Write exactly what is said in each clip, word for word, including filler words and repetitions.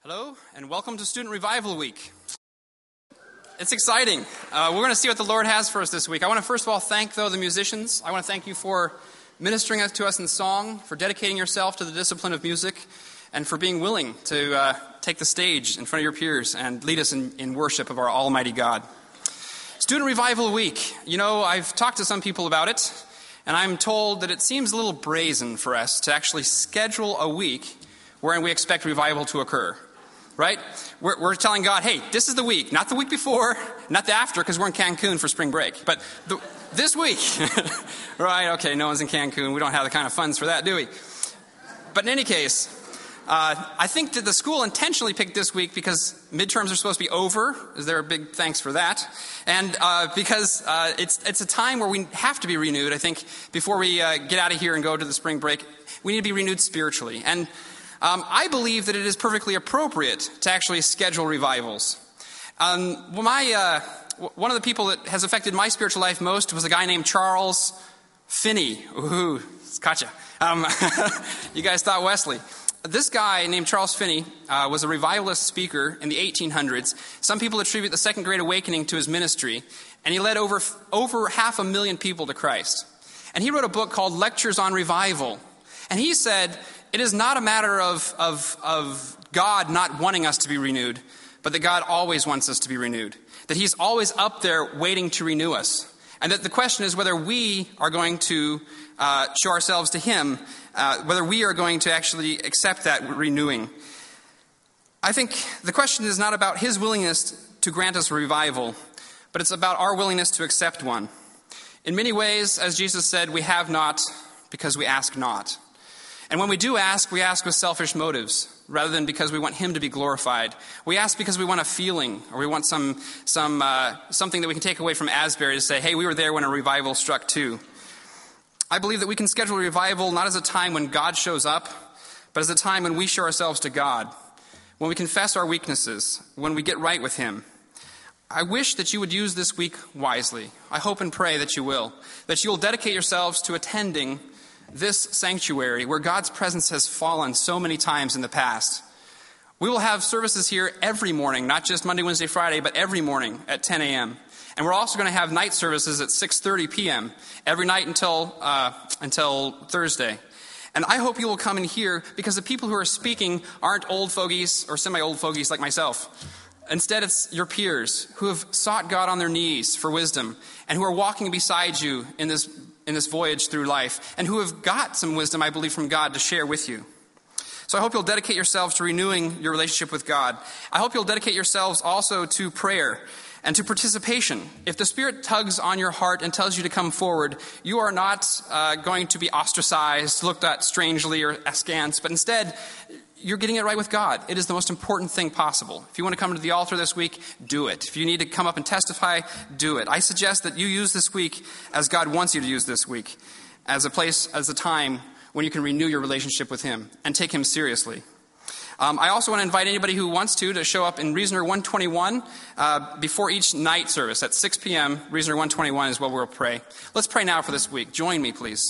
Hello, and welcome to Student Revival Week. It's exciting. Uh, we're going to see what the Lord has for us this week. I want to first of all thank, though, the musicians. I want to thank you for ministering to us in song, for dedicating yourself to the discipline of music, and for being willing to uh, take the stage in front of your peers and lead us in, in worship of our Almighty God. Student Revival Week. You know, I've talked to some people about it, and I'm told that it seems a little brazen for us to actually schedule a week wherein we expect revival to occur. Right? We're, we're telling God, hey, this is the week, not the week before, not the after, because we're in Cancun for spring break, but the, this week. Right, okay, no one's in Cancun. We don't have the kind of funds for that, do we? But in any case, uh, I think that the school intentionally picked this week because midterms are supposed to be over. Is there a big thanks for that? And uh, because uh, it's it's a time where we have to be renewed, I think, before we uh, get out of here and go to the spring break, we need to be renewed spiritually. And Um, I believe that it is perfectly appropriate to actually schedule revivals. Um, well, my uh, w- one of the people that has affected my spiritual life most was a guy named Charles Finney. Ooh, gotcha. Um, you guys thought Wesley. This guy named Charles Finney uh, was a revivalist speaker in the eighteen hundreds. Some people attribute the Second Great Awakening to his ministry, and he led over over half a million people to Christ. And he wrote a book called Lectures on Revival. And he said, it is not a matter of, of, of God not wanting us to be renewed, but that God always wants us to be renewed. That he's always up there waiting to renew us. And that the question is whether we are going to uh, show ourselves to him, uh, whether we are going to actually accept that renewing. I think the question is not about his willingness to grant us a revival, but it's about our willingness to accept one. In many ways, as Jesus said, we have not because we ask not. And when we do ask, we ask with selfish motives, rather than because we want him to be glorified. We ask because we want a feeling, or we want some some uh, something that we can take away from Asbury to say, hey, we were there when a revival struck too. I believe that we can schedule a revival not as a time when God shows up, but as a time when we show ourselves to God, when we confess our weaknesses, when we get right with him. I wish that you would use this week wisely. I hope and pray that you will, that you will dedicate yourselves to attending this sanctuary where God's presence has fallen so many times in the past. We will have services here every morning, not just Monday, Wednesday, Friday, but every morning at ten a.m. And we're also going to have night services at six thirty p.m. every night until uh, until Thursday. And I hope you will come in here because the people who are speaking aren't old fogies or semi-old fogies like myself. Instead, it's your peers who have sought God on their knees for wisdom and who are walking beside you in this in this voyage through life, and who have got some wisdom, I believe, from God to share with you. So I hope you'll dedicate yourselves to renewing your relationship with God. I hope you'll dedicate yourselves also to prayer and to participation. If the Spirit tugs on your heart and tells you to come forward, you are not uh, going to be ostracized, looked at strangely or askance, but instead, you're getting it right with God. It is the most important thing possible. If you want to come to the altar this week, do it. If you need to come up and testify, do it. I suggest that you use this week as God wants you to use this week, as a place, as a time when you can renew your relationship with him and take him seriously. Um, I also want to invite anybody who wants to to show up in Reasoner one twenty-one uh, before each night service at six p.m. Reasoner one twenty-one is where we'll pray. Let's pray now for this week. Join me, please.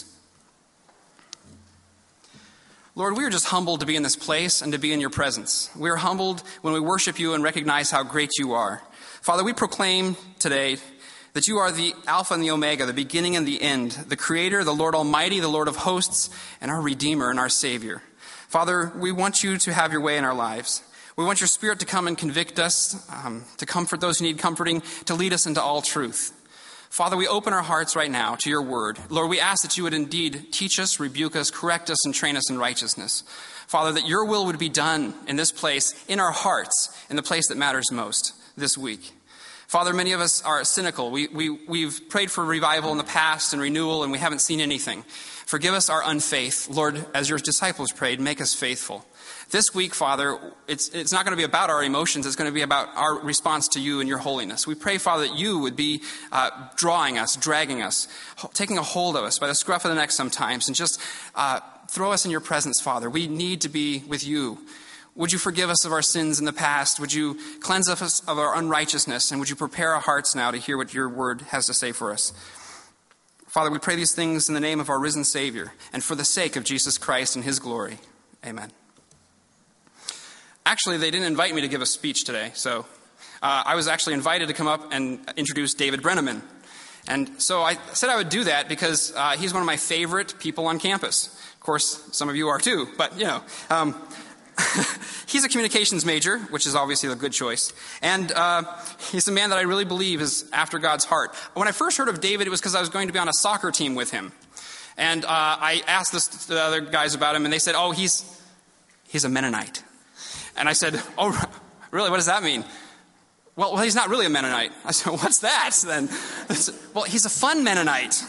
Lord, we are just humbled to be in this place and to be in your presence. We are humbled when we worship you and recognize how great you are. Father, we proclaim today that you are the Alpha and the Omega, the beginning and the end, the Creator, the Lord Almighty, the Lord of hosts, and our Redeemer and our Savior. Father, we want you to have your way in our lives. We want your Spirit to come and convict us, um, to comfort those who need comforting, to lead us into all truth. Father, we open our hearts right now to your word. Lord, we ask that you would indeed teach us, rebuke us, correct us, and train us in righteousness. Father, that your will would be done in this place, in our hearts, in the place that matters most this week. Father, many of us are cynical. We, we, we've prayed for revival in the past and renewal, and we haven't seen anything. Forgive us our unfaith. Lord, as your disciples prayed, make us faithful. This week, Father, it's it's not going to be about our emotions. It's going to be about our response to you and your holiness. We pray, Father, that you would be uh, drawing us, dragging us, taking a hold of us by the scruff of the neck sometimes, and just uh, throw us in your presence, Father. We need to be with you. Would you forgive us of our sins in the past? Would you cleanse us of our unrighteousness? And would you prepare our hearts now to hear what your word has to say for us? Father, we pray these things in the name of our risen Savior and for the sake of Jesus Christ and his glory. Amen. actually, they didn't invite me to give a speech today, so uh, I was actually invited to come up and introduce David Brenneman. And so I said I would do that because uh, he's one of my favorite people on campus. Of course, some of you are too, but, you know. Um, he's a communications major, which is obviously a good choice. And uh, he's a man that I really believe is after God's heart. When I first heard of David, it was because I was going to be on a soccer team with him. And uh, I asked this to the other guys about him, and they said, oh, he's he's a Mennonite. And I said, oh, really? What does that mean? Well, well, he's not really a Mennonite. I said, what's that then? Said, well, he's a fun Mennonite.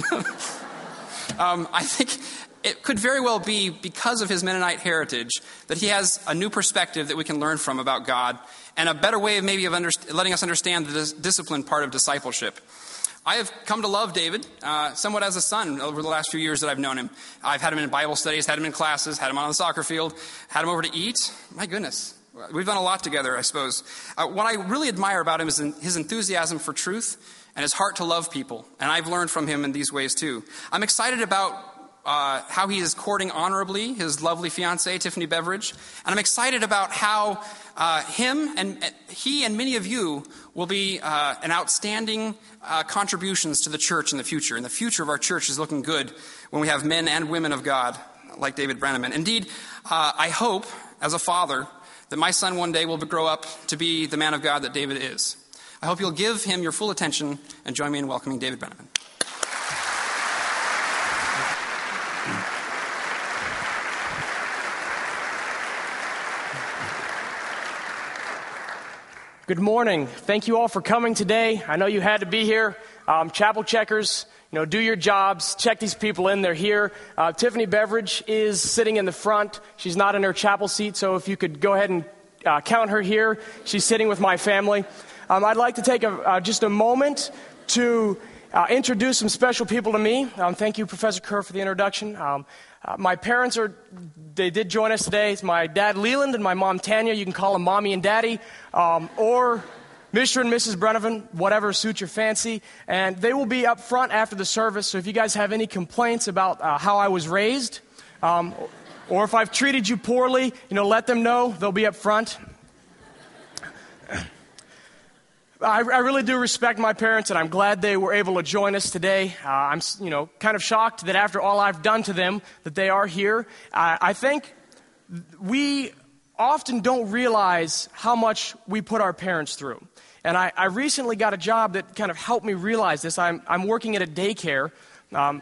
um, I think it could very well be because of his Mennonite heritage that he has a new perspective that we can learn from about God and a better way of maybe of under, letting us understand the dis- discipline part of discipleship. I have come to love David uh, somewhat as a son over the last few years that I've known him. I've had him in Bible studies, had him in classes, had him on the soccer field, had him over to eat. My goodness. We've done a lot together, I suppose. Uh, what I really admire about him is his enthusiasm for truth and his heart to love people. And I've learned from him in these ways, too. I'm excited about uh, how he is courting honorably his lovely fiancée, Tiffany Beveridge. And I'm excited about how uh, him and uh, he and many of you will be uh, an outstanding uh, contributions to the church in the future. And the future of our church is looking good when we have men and women of God like David Brenneman. Indeed, uh, I hope, as a father, that my son one day will grow up to be the man of God that David is. I hope you'll give him your full attention and join me in welcoming David Brenneman. Good morning. Thank you all for coming today. I know you had to be here. Um, chapel checkers, you know, do your jobs. Check these people in. They're here. Uh, Tiffany Beveridge is sitting in the front. She's not in her chapel seat, so if you could go ahead and uh, count her here. She's sitting with my family. Um, I'd like to take a, uh, just a moment to uh, introduce some special people to me. Um, thank you, Professor Kerr, for the introduction. Um, uh, my parents are, they did join us today. It's my dad, Leland, and my mom, Tanya. You can call them Mommy and Daddy, um, or Mister and Missus Brenneman, whatever suits your fancy. And they will be up front after the service, so if you guys have any complaints about uh, how I was raised, um, or if I've treated you poorly, you know, let them know. They'll be up front. I, I really do respect my parents, and I'm glad they were able to join us today. Uh, I'm, you know, kind of shocked that after all I've done to them, that they are here. Uh, I think we often don't realize how much we put our parents through. And I, I recently got a job that kind of helped me realize this. I'm, I'm working at a daycare. Um,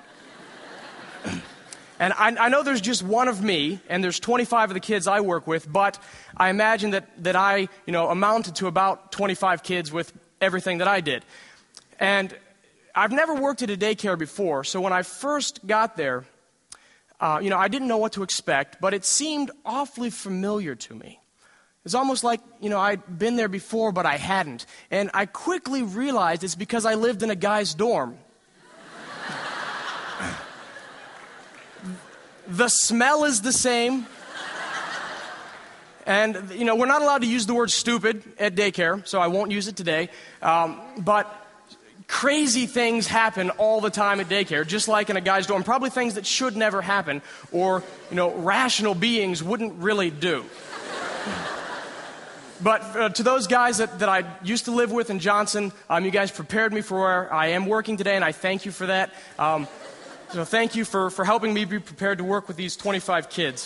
and I, I know there's just one of me, and there's twenty-five of the kids I work with, but I imagine that, that I, you know, amounted to about twenty-five kids with everything that I did. And I've never worked at a daycare before, so when I first got there, uh, you know, I didn't know what to expect, but it seemed awfully familiar to me. It's almost like, you know, I'd been there before, but I hadn't. And I quickly realized it's because I lived in a guy's dorm. The smell is the same. And, you know, we're not allowed to use the word stupid at daycare, so I won't use it today. Um, but crazy things happen all the time at daycare, just like in a guy's dorm. Probably things that should never happen, or, you know, rational beings wouldn't really do. But uh, to those guys that, that I used to live with in Johnson, um, you guys prepared me for where I am working today, and I thank you for that. Um, so thank you for, for helping me be prepared to work with these twenty-five kids.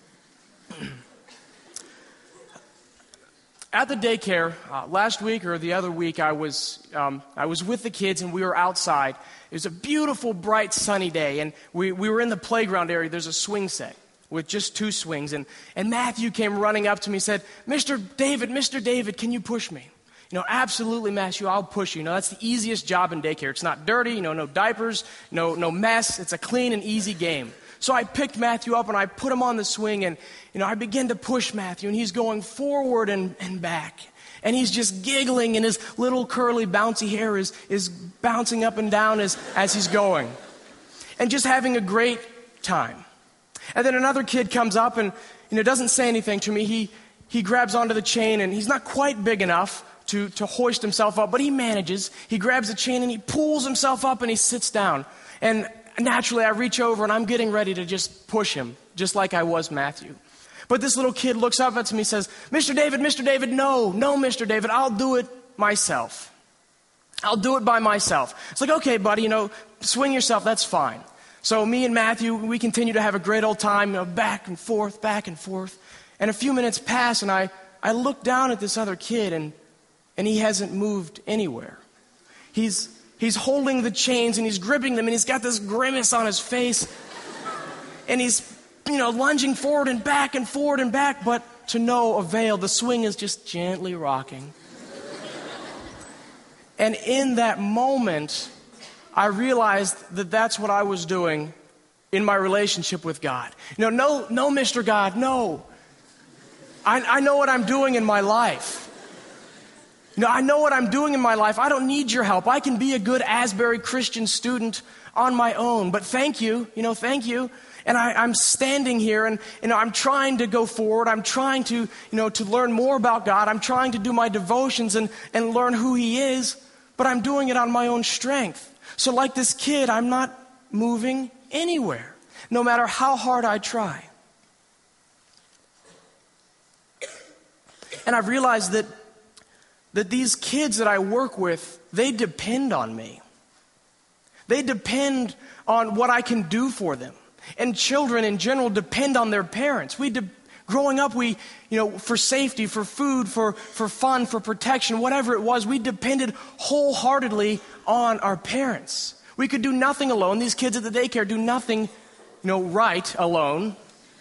At the daycare, uh, last week or the other week, I was um, I was with the kids, and we were outside. It was a beautiful, bright, sunny day, and we, we were in the playground area. There's a swing set with just two swings, and, and Matthew came running up to me and said, Mister David, Mister David, can you push me? You know, absolutely, Matthew, I'll push you. You know, that's the easiest job in daycare. It's not dirty, you know, no diapers, no no mess. It's a clean and easy game. So I picked Matthew up, and I put him on the swing, and, you know, I began to push Matthew, and he's going forward and, and back. And he's just giggling, and his little curly bouncy hair is, is bouncing up and down as, as he's going. And just having a great time. And then another kid comes up and, you know, doesn't say anything to me. He he grabs onto the chain, and he's not quite big enough to, to hoist himself up, but he manages. He grabs the chain, and he pulls himself up, and he sits down. And naturally, I reach over, and I'm getting ready to just push him, just like I was Matthew. But this little kid looks up at me and says, Mister David, Mister David, no, no, Mister David, I'll do it myself. I'll do it by myself. It's like, okay, buddy, you know, swing yourself, that's fine. So me and Matthew, we continue to have a great old time, you know, back and forth, back and forth. And a few minutes pass, and I, I look down at this other kid, and, and he hasn't moved anywhere. He's, he's holding the chains, and he's gripping them, and he's got this grimace on his face. And he's, you know, lunging forward and back and forward and back, but to no avail. The swing is just gently rocking. And in that moment, I realized that that's what I was doing in my relationship with God. You know, no, no, Mister God, no. I, I know what I'm doing in my life. You know, I know what I'm doing in my life. I don't need your help. I can be a good Asbury Christian student on my own. But thank you, you know, thank you. And I, I'm standing here and, you know, I'm trying to go forward. I'm trying to, you know, to learn more about God. I'm trying to do my devotions and, and learn who He is. But I'm doing it on my own strength. So like this kid, I'm not moving anywhere, no matter how hard I try. And I've realized that, that these kids that I work with, they depend on me. They depend on what I can do for them. And children in general depend on their parents. We de- growing up, we, you know, for safety, for food, for, for fun, for protection, whatever it was, we depended wholeheartedly on our parents. We could do nothing alone. These kids at the daycare do nothing, you know, right alone.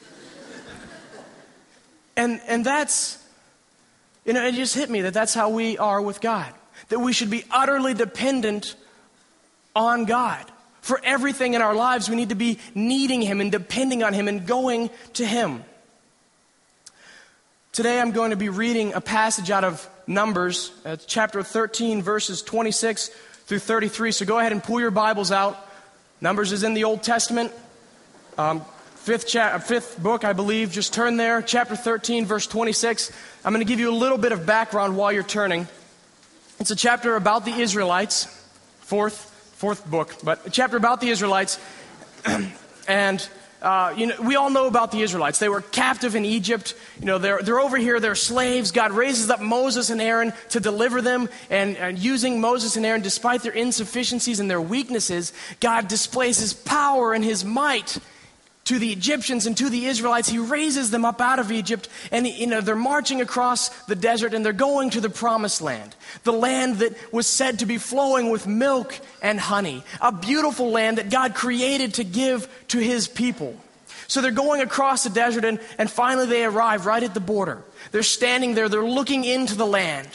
And and that's, you know, it just hit me that that's how we are with God. That we should be utterly dependent on God. For everything in our lives, we need to be needing Him and depending on Him and going to Him. Today I'm going to be reading a passage out of Numbers, uh, chapter thirteen, verses twenty-six through thirty-three. So go ahead and pull your Bibles out. Numbers is in the Old Testament, um, fifth, cha- fifth book, I believe. Just turn there, chapter thirteen, verse twenty-six. I'm going to give you a little bit of background while you're turning. It's a chapter about the Israelites, fourth Fourth book, but a chapter about the Israelites. And, uh, you know, we all know about the Israelites. They were captive in Egypt. You know, they're, they're over here. They're slaves. God raises up Moses and Aaron to deliver them. And, and using Moses and Aaron, despite their insufficiencies and their weaknesses, God displays His power and His might to the Egyptians and to the Israelites. He raises them up out of Egypt, and you know they're marching across the desert, and they're going to the promised land, the land that was said to be flowing with milk and honey, a beautiful land that God created to give to His people. So they're going across the desert, and, and finally they arrive right at the border. They're standing there, they're looking into the land,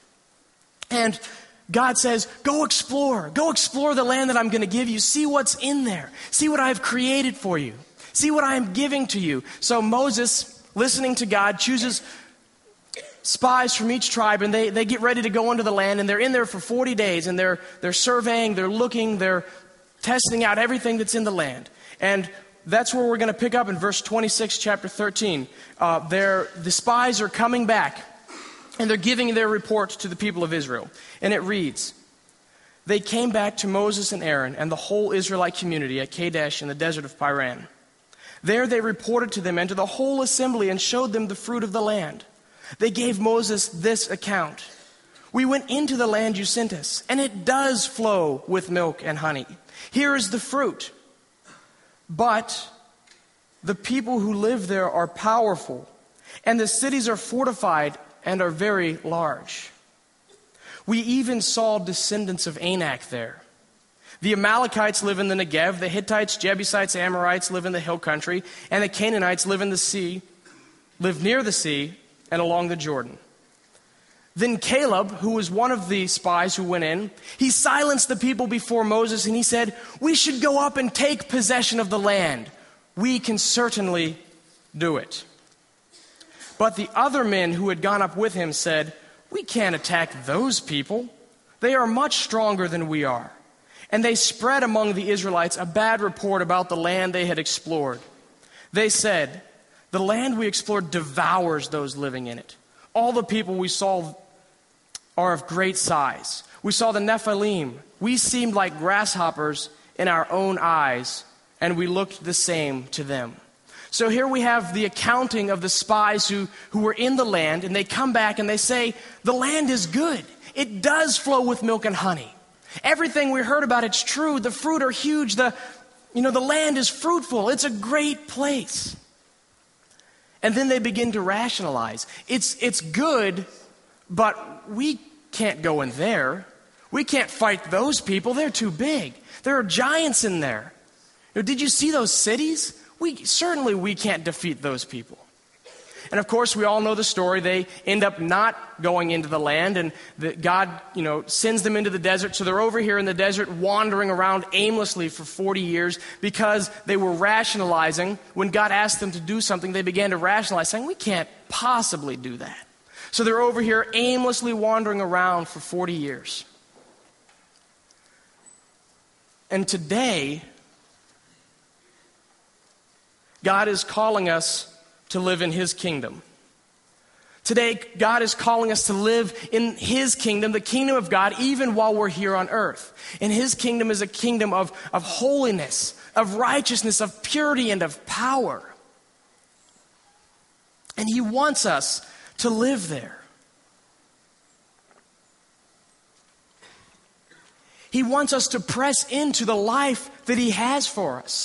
and God says, go explore, go explore the land that I'm going to give you. See what's in there. See what I've created for you. See what I am giving to you. So Moses, listening to God, chooses spies from each tribe, and they, they get ready to go into the land, and they're in there for forty days, and they're, they're surveying, they're looking, they're testing out everything that's in the land. And that's where we're going to pick up in verse twenty-six, chapter thirteen. Uh, they're, the spies are coming back, and they're giving their report to the people of Israel. And it reads, they came back to Moses and Aaron and the whole Israelite community at Kadesh in the desert of Paran. There they reported to them and to the whole assembly and showed them the fruit of the land. They gave Moses this account. We went into the land you sent us, and it does flow with milk and honey. Here is the fruit. But the people who live there are powerful, and the cities are fortified and are very large. We even saw descendants of Anak there. The Amalekites live in the Negev, the Hittites, Jebusites, Amorites live in the hill country, and the Canaanites live in the sea, live near the sea and along the Jordan. Then Caleb, who was one of the spies who went in, he silenced the people before Moses, and he said, we should go up and take possession of the land. We can certainly do it. But the other men who had gone up with him said, we can't attack those people. They are much stronger than we are. And they spread among the Israelites a bad report about the land they had explored. They said, the land we explored devours those living in it. All the people we saw are of great size. We saw the Nephilim. We seemed like grasshoppers in our own eyes, and we looked the same to them. So here we have the accounting of the spies who, who were in the land, and they come back and they say, the land is good. It does flow with milk and honey. Everything we heard about, it's true. The fruit are huge. The, you know, the land is fruitful. It's a great place. And then they begin to rationalize. It's, it's good, but we can't go in there. We can't fight those people. They're too big. There are giants in there. You know, did you see those cities? We, certainly we can't defeat those people. And of course, we all know the story. They end up not going into the land, and the, God, you know, sends them into the desert. So they're over here in the desert wandering around aimlessly for forty years because they were rationalizing. When God asked them to do something, they began to rationalize, saying, we can't possibly do that. So they're over here aimlessly wandering around for forty years. And today, God is calling us to live in His kingdom. Today, God is calling us to live in His kingdom, the kingdom of God, even while we're here on earth. And His kingdom is a kingdom of, of holiness, of righteousness, of purity, and of power. And He wants us to live there. He wants us to press into the life that He has for us.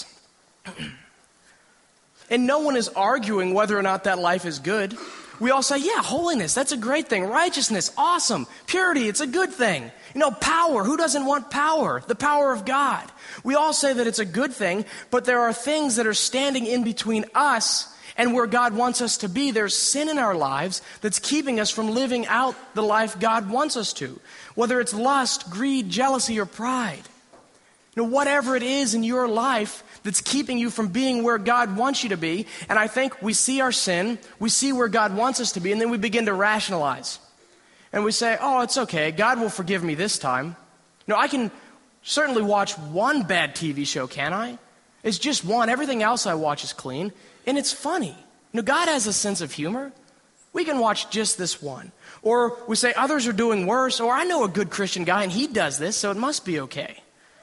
And no one is arguing whether or not that life is good. We all say, yeah, holiness, that's a great thing. Righteousness, awesome. Purity, it's a good thing. You know, power, who doesn't want power? The power of God. We all say that it's a good thing, but there are things that are standing in between us and where God wants us to be. There's sin in our lives that's keeping us from living out the life God wants us to. Whether it's lust, greed, jealousy, or pride. You know, whatever it is in your life that's keeping you from being where God wants you to be. And I think we see our sin, we see where God wants us to be, and then we begin to rationalize. And we say, oh, it's okay, God will forgive me this time. No, I can certainly watch one bad T V show, can I? It's just one. Everything else I watch is clean, and it's funny. You know, God has a sense of humor. We can watch just this one. Or we say others are doing worse, or I know a good Christian guy and he does this, so it must be okay.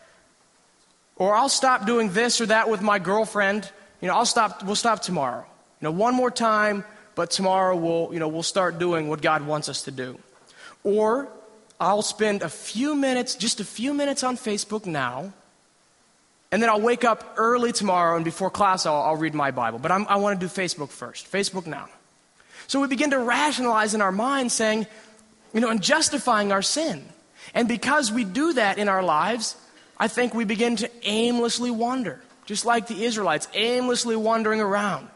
Or I'll stop doing this or that with my girlfriend. You know, I'll stop, we'll stop tomorrow. You know, one more time, but tomorrow we'll, you know, we'll start doing what God wants us to do. Or I'll spend a few minutes, just a few minutes on Facebook now, and then I'll wake up early tomorrow, and before class I'll, I'll read my Bible. But I'm, I want to do Facebook first, Facebook now. So we begin to rationalize in our minds saying, you know, and justifying our sin. And because we do that in our lives, I think we begin to aimlessly wander, just like the Israelites, aimlessly wandering around,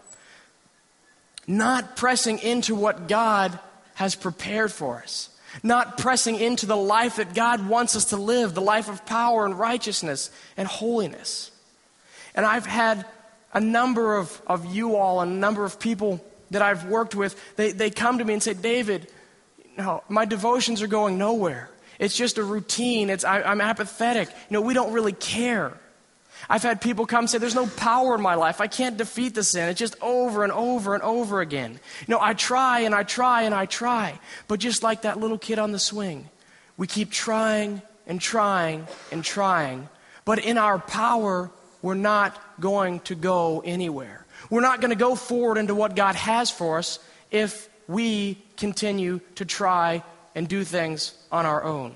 not pressing into what God has prepared for us, not pressing into the life that God wants us to live, the life of power and righteousness and holiness. And I've had a number of, of you all and a number of people that I've worked with, they, they come to me and say, David, you know, my devotions are going nowhere. It's just a routine. It's I, I'm apathetic. You know, we don't really care. I've had people come and say, there's no power in my life. I can't defeat the sin. It's just over and over and over again. You know, I try and I try and I try. But just like that little kid on the swing, we keep trying and trying and trying. But in our power, we're not going to go anywhere. We're not going to go forward into what God has for us if we continue to try and do things on our own.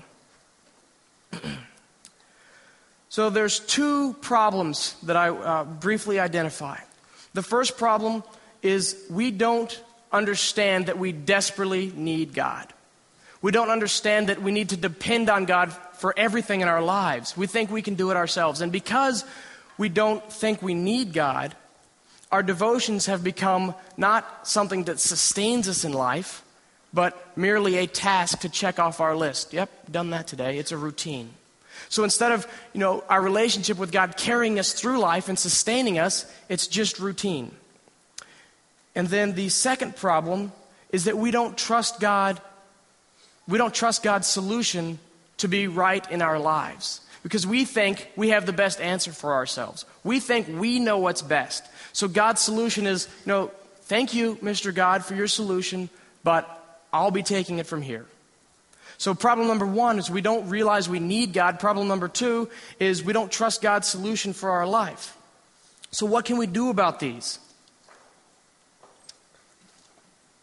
So there's two problems that I uh, briefly identify. The first problem is we don't understand that we desperately need God. We don't understand that we need to depend on God for everything in our lives. We think we can do it ourselves. And because we don't think we need God, our devotions have become not something that sustains us in life, but merely a task to check off our list. Yep, done that today. It's a routine. So instead of, you know, our relationship with God carrying us through life and sustaining us, it's just routine. And then the second problem is that we don't trust God, we don't trust God's solution to be right in our lives. Because we think we have the best answer for ourselves. We think we know what's best. So God's solution is, you know, thank you, Mister God, for your solution, but I'll be taking it from here. So problem number one is we don't realize we need God. Problem number two is we don't trust God's solution for our life. So what can we do about these?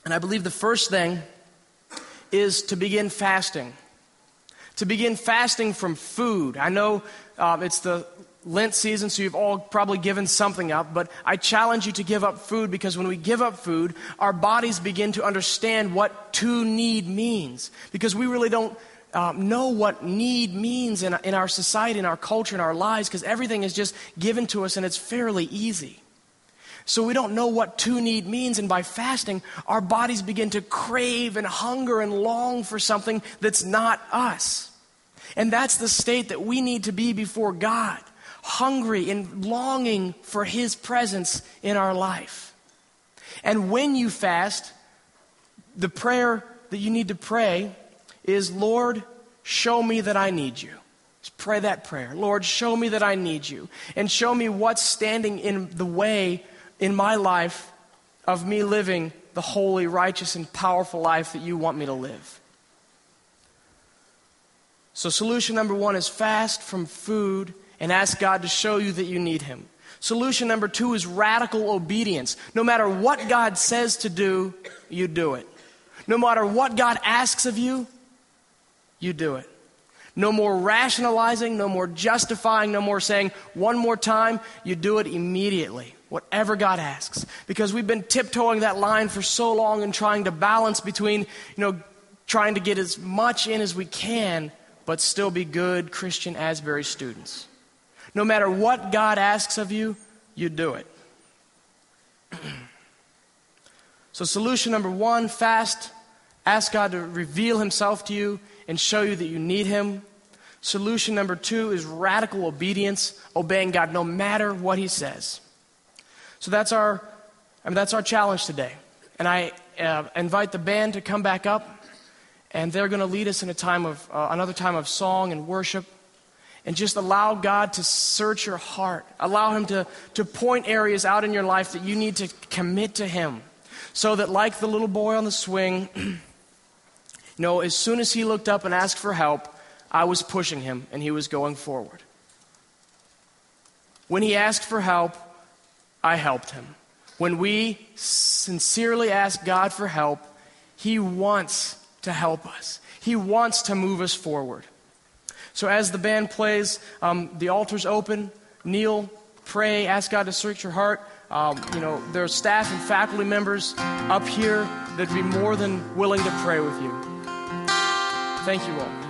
And I believe the first thing is to begin fasting. To begin fasting from food. I know um, it's the Lent season, so you've all probably given something up, but I challenge you to give up food, because when we give up food, our bodies begin to understand what to need means. Because we really don't um, know what need means in, in our society, in our culture, in our lives, because everything is just given to us and it's fairly easy. So we don't know what to need means, and by fasting, our bodies begin to crave and hunger and long for something that's not us. And that's the state that we need to be before God. Hungry and longing for His presence in our life. And when you fast, the prayer that you need to pray is, Lord, show me that I need you. Just pray that prayer. Lord, show me that I need you. And show me what's standing in the way in my life of me living the holy, righteous, and powerful life that you want me to live. So solution number one is fast from food and ask God to show you that you need Him. Solution number two is radical obedience. No matter what God says to do, you do it. No matter what God asks of you, you do it. No more rationalizing, no more justifying, no more saying one more time. You do it immediately, whatever God asks. Because we've been tiptoeing that line for so long and trying to balance between, you know, trying to get as much in as we can, but still be good Christian Asbury students. No matter what God asks of you, you do it. So solution number one, fast. Ask God to reveal Himself to you and show you that you need Him. Solution number two is radical obedience, obeying God no matter what He says. So that's our, I mean, that's our challenge today. And I uh, invite the band to come back up, and they're going to lead us in a time of uh, another time of song and worship. And just allow God to search your heart. Allow Him to, to point areas out in your life that you need to commit to Him. So that, like the little boy on the swing, you know, as soon as he looked up and asked for help, I was pushing him and he was going forward. When he asked for help, I helped him. When we sincerely ask God for help, He wants to help us. He wants to move us forward. So as the band plays, um, the altar's open. Kneel, pray, ask God to search your heart. Um, you know, there are staff and faculty members up here that'd be more than willing to pray with you. Thank you all.